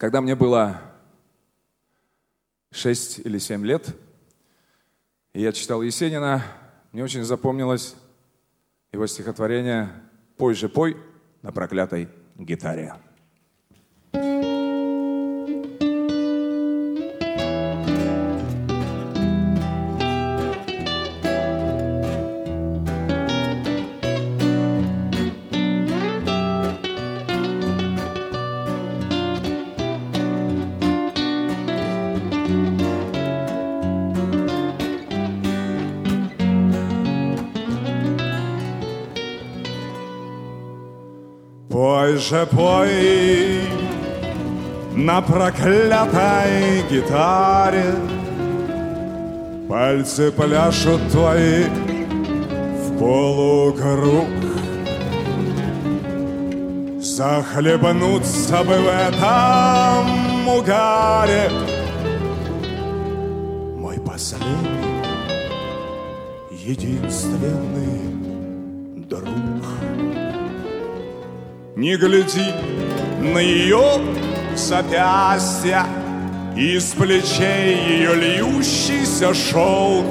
Когда мне было 6 или 7 лет, и я читал Есенина, мне очень запомнилось его стихотворение «Пой же, пой на проклятой гитаре». Пой же, пой на проклятой гитаре, пальцы пляшут твои в полукруг. Захлебнуться бы в этом угаре, мой последний, единственный друг. Не гляди на ее запястья, из плечей ее льющийся шелк.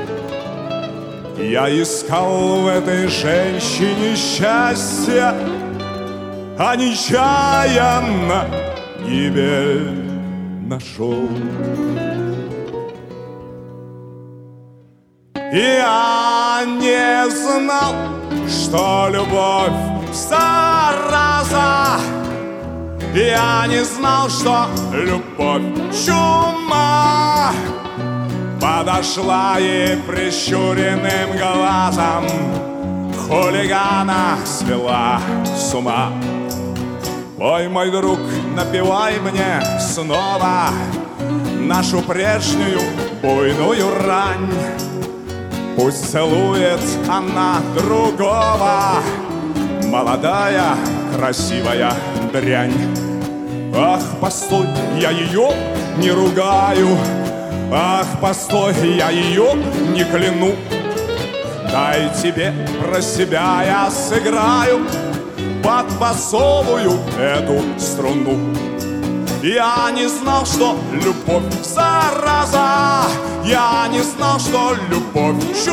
Я искал в этой женщине счастья, а нечаянно гибель нашел. Я не знал, что любовь зараза. Я не знал, что любовь чума. Подошла и прищуренным глазом хулигана свела с ума. Ой, мой друг, напевай мне снова нашу прежнюю буйную рань. Пусть целует она другого, молодая, красивая дрянь. Ах, постой, я ее не ругаю. Ах, постой, я ее не кляну. Дай тебе про себя я сыграю под басовую эту струну. Я не знал, что любовь зараза. Я не знал, что любовь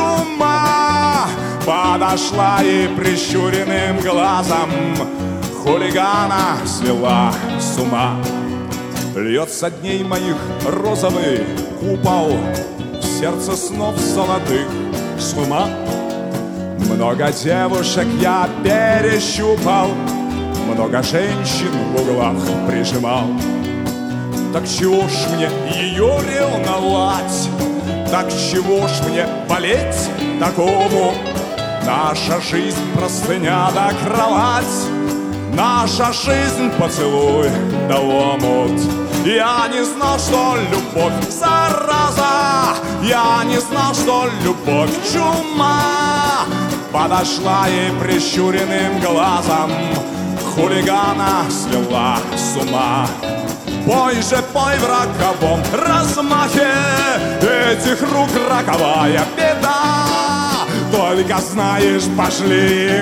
чума. Подошла и прищуренным глазом хулигана свела с ума. Льется дней моих розовый купол в сердце снов золотых с ума. Много девушек я перещупал, много женщин в углах прижимал. Так чего ж мне ее ревновать? Так чего ж мне болеть такому? Наша жизнь простыня да кровать, наша жизнь поцелуй да омут. Я не знал, что любовь зараза. Я не знал, что любовь чума. Подошла и прищуренным глазом хулигана свела с ума. Пой же, пой в роковом размахе этих рук роковая беда. Только знаешь, пошли их.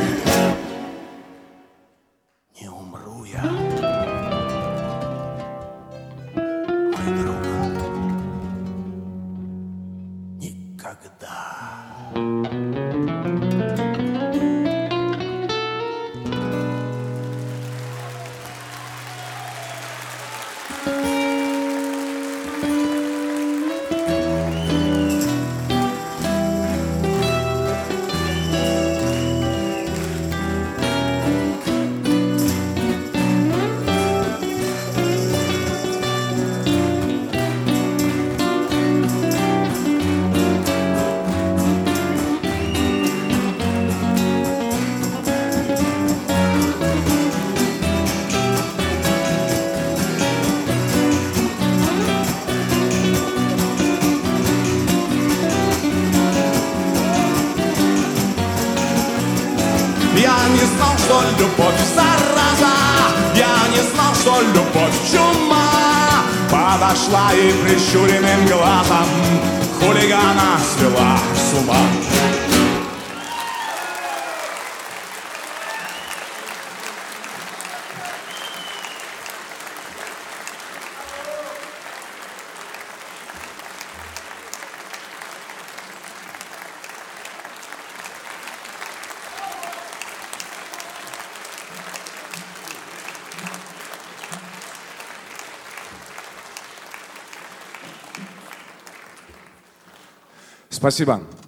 Не умру я, мой друг, никогда. Я не знал, что любовь зараза. Я не знал, что любовь чума. Подошла и прищуренным глазом хулигана свела с ума. Спасибо.